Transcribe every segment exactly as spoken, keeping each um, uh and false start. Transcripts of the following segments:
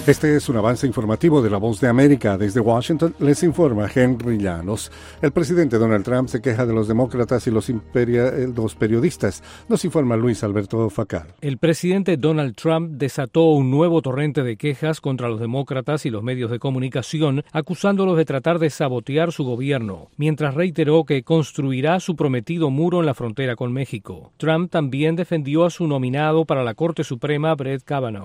Este es un avance informativo de La Voz de América. Desde Washington les informa Henry Llanos. El presidente Donald Trump se queja de los demócratas y los, imperia, los periodistas. Nos informa Luis Alberto Facal. El presidente Donald Trump desató un nuevo torrente de quejas contra los demócratas y los medios de comunicación, acusándolos de tratar de sabotear su gobierno, mientras reiteró que construirá su prometido muro en la frontera con México. Trump también defendió a su nominado para la Corte Suprema, Brett Kavanaugh.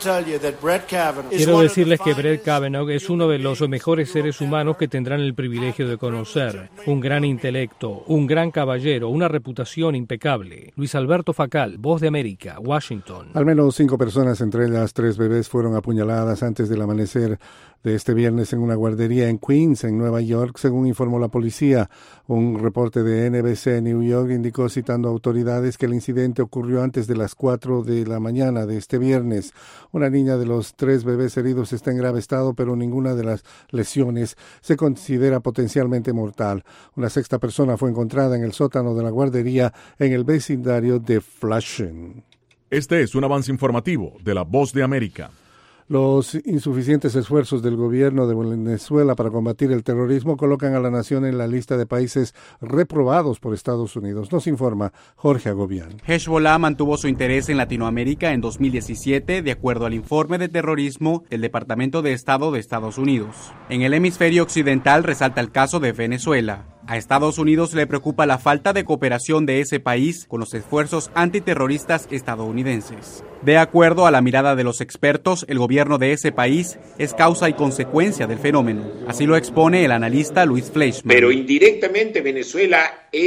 Quiero decirles que Brett Kavanaugh es uno de los mejores seres humanos que tendrán el privilegio de conocer. Un gran intelecto, un gran caballero, una reputación impecable. Luis Alberto Facal, Voz de América, Washington. Al menos cinco personas, entre ellas tres bebés, fueron apuñaladas antes del amanecer de este viernes en una guardería en Queens, en Nueva York, según informó la policía. Un reporte de N B C New York indicó, citando autoridades, que el incidente ocurrió antes de las cuatro de la mañana de este viernes. Una niña de los tres bebés heridos está en grave estado, pero ninguna de las lesiones se considera potencialmente mortal. Una sexta persona fue encontrada en el sótano de la guardería en el vecindario de Flushing. Este es un avance informativo de La Voz de América. Los insuficientes esfuerzos del gobierno de Venezuela para combatir el terrorismo colocan a la nación en la lista de países reprobados por Estados Unidos. Nos informa Jorge Agobián. Hezbollah mantuvo su interés en Latinoamérica en dos mil diecisiete, de acuerdo al informe de terrorismo del Departamento de Estado de Estados Unidos. En el hemisferio occidental resalta el caso de Venezuela. A Estados Unidos le preocupa la falta de cooperación de ese país con los esfuerzos antiterroristas estadounidenses. De acuerdo a la mirada de los expertos, el gobierno de ese país es causa y consecuencia del fenómeno. Así lo expone el analista Luis Fleischmann. Pero indirectamente Venezuela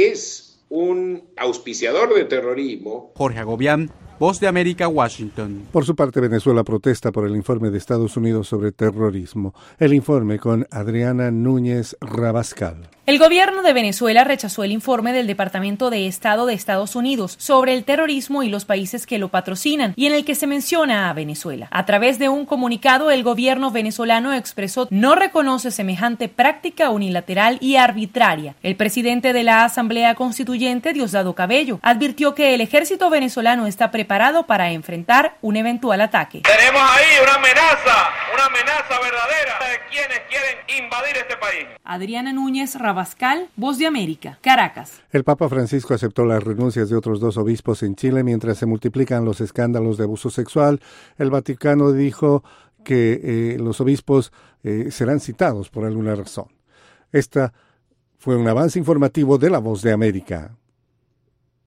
es un auspiciador de terrorismo. Jorge Agobián, Voz de América, Washington. Por su parte, Venezuela protesta por el informe de Estados Unidos sobre terrorismo. El informe con Adriana Núñez Rabascal. El gobierno de Venezuela rechazó el informe del Departamento de Estado de Estados Unidos sobre el terrorismo y los países que lo patrocinan, y en el que se menciona a Venezuela. A través de un comunicado, el gobierno venezolano expresó no reconoce semejante práctica unilateral y arbitraria. El presidente de la Asamblea Constituyente, Diosdado Cabello, advirtió que el ejército venezolano está preparado para enfrentar un eventual ataque. Tenemos ahí una amenaza, una amenaza verdadera de quienes quieren invadir este país. Adriana Núñez Rabascal, Voz de América, Caracas. El Papa Francisco aceptó las renuncias de otros dos obispos en Chile mientras se multiplican los escándalos de abuso sexual. El Vaticano dijo que eh, los obispos eh, serán citados por alguna razón. Esta fue un avance informativo de La Voz de América.